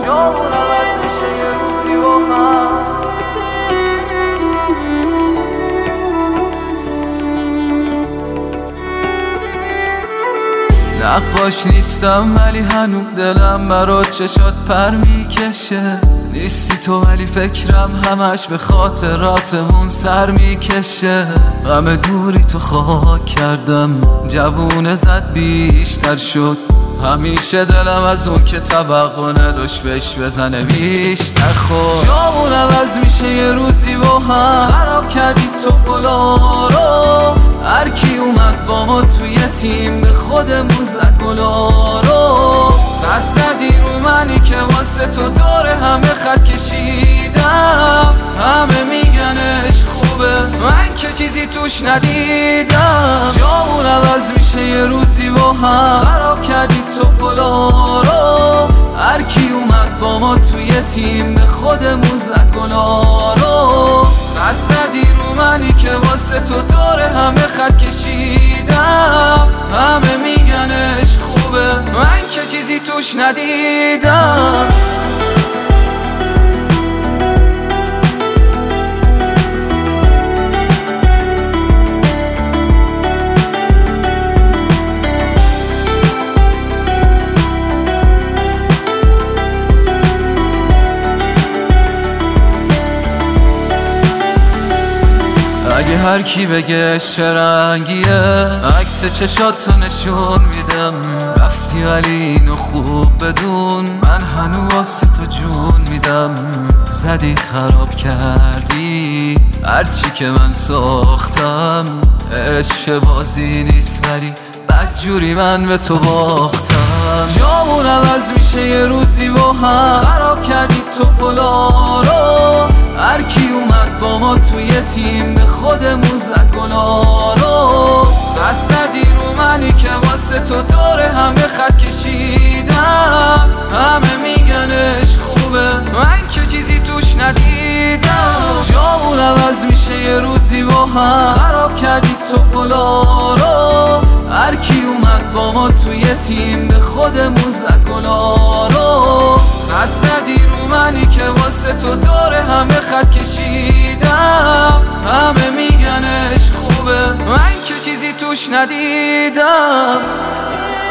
جامون عوض میشه یه روزی با هم. نقاش نیستم ولی هنوز دلم برات چشات پر میکشه. نیستی تو ولی فکرم همش به خاطراتمون سر میکشه. غم دوری تو خاک کردم، جوونه زد بیشتر شد. همیشه دلم از اون که توقع نداشت بهش بزنه بیشتر خود. جامون عوض میشه یه روزی با هم. خراب کردی تو پلا رو، هر کی اومد با ما توی تیم به خودمون زد گلا رو. خط زدی رو منی که واسه تو داره همه خط کشیدم. همه میگنش خوبه، من که چیزی توش ندیدم. جامون عوض میشه یه روزی با هم. خراب کردی تو پلا رو، هر کی اومد با ما توی تیم به خودمون زد گلا رو. خط زدی رو منی که واسه تو داره همه خط کشیدم. همه میگنش خوبه، من که چیزی توش ندیدم. اگه هر کی بگه چه رنگیه، عکس چشاتو نشون میدم. رفتی ولی اینو خوب بدون، من هنوز واسه تو جون میدم. زدی خراب کردی هرچی که من ساختم. عشق بازی نیست ولی بدجوری من به تو باختم. جامون عوض میشه یه روزی با هم. خراب کردی تو پلا رو، هر کی اومد با ما توی تیم به خودمون زد گلا رو. خط زدی رو منی که واسه تو داره همه خط کشیدم. همه میگنش خوبه، من که چیزی توش ندیدم. جامون عوض میشه یه روزی با هم. خراب کردی تو پلا رو، هر کی اومد با ما توی تیم به خودمون زد گلا رو. خط زدی رو منی که واسه تو داره همه خط کشیدم. همه میگنش خوبه، من که چیزی توش ندیدم.